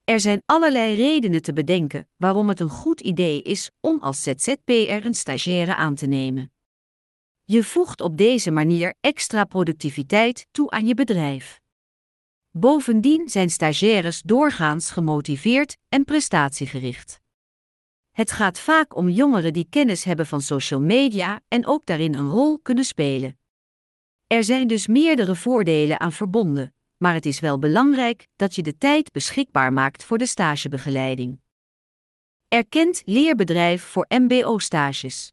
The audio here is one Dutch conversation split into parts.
Er zijn allerlei redenen te bedenken waarom het een goed idee is om als ZZP'er een stagiaire aan te nemen. Je voegt op deze manier extra productiviteit toe aan je bedrijf. Bovendien zijn stagiaires doorgaans gemotiveerd en prestatiegericht. Het gaat vaak om jongeren die kennis hebben van social media en ook daarin een rol kunnen spelen. Er zijn dus meerdere voordelen aan verbonden, maar het is wel belangrijk dat je de tijd beschikbaar maakt voor de stagebegeleiding. Erkend leerbedrijf voor mbo-stages.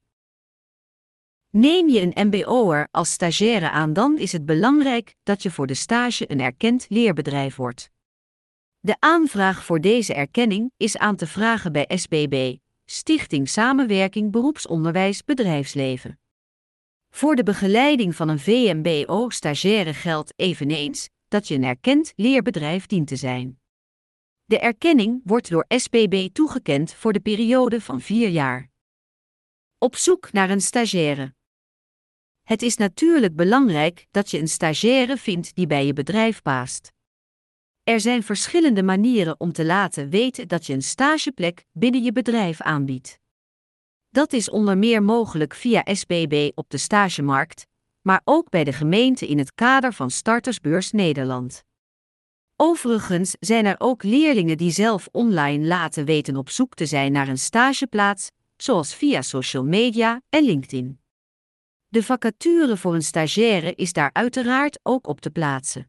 Neem je een mbo'er als stagiaire aan, dan is het belangrijk dat je voor de stage een erkend leerbedrijf wordt. De aanvraag voor deze erkenning is aan te vragen bij SBB, Stichting Samenwerking Beroepsonderwijs Bedrijfsleven. Voor de begeleiding van een VMBO-stagiaire geldt eveneens dat je een erkend leerbedrijf dient te zijn. De erkenning wordt door SBB toegekend voor de periode van 4 jaar. Op zoek naar een stagiaire. Het is natuurlijk belangrijk dat je een stagiaire vindt die bij je bedrijf past. Er zijn verschillende manieren om te laten weten dat je een stageplek binnen je bedrijf aanbiedt. Dat is onder meer mogelijk via SBB op de stagemarkt, maar ook bij de gemeente in het kader van Startersbeurs Nederland. Overigens zijn er ook leerlingen die zelf online laten weten op zoek te zijn naar een stageplaats, zoals via social media en LinkedIn. De vacature voor een stagiaire is daar uiteraard ook op te plaatsen.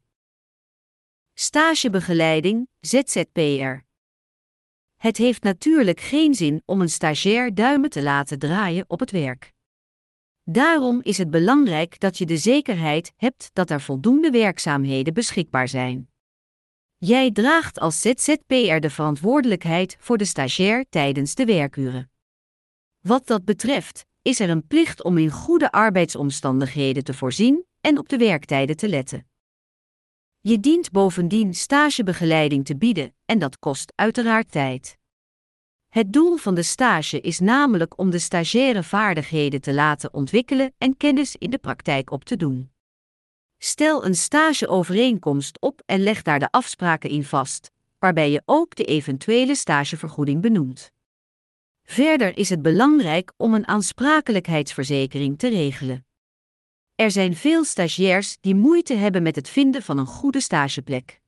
Stagebegeleiding, ZZP'er. Het heeft natuurlijk geen zin om een stagiair duimen te laten draaien op het werk. Daarom is het belangrijk dat je de zekerheid hebt dat er voldoende werkzaamheden beschikbaar zijn. Jij draagt als ZZP'er de verantwoordelijkheid voor de stagiair tijdens de werkuren. Wat dat betreft, is er een plicht om in goede arbeidsomstandigheden te voorzien en op de werktijden te letten. Je dient bovendien stagebegeleiding te bieden en dat kost uiteraard tijd. Het doel van de stage is namelijk om de stagiaire vaardigheden te laten ontwikkelen en kennis in de praktijk op te doen. Stel een stageovereenkomst op en leg daar de afspraken in vast, waarbij je ook de eventuele stagevergoeding benoemt. Verder is het belangrijk om een aansprakelijkheidsverzekering te regelen. Er zijn veel stagiairs die moeite hebben met het vinden van een goede stageplek.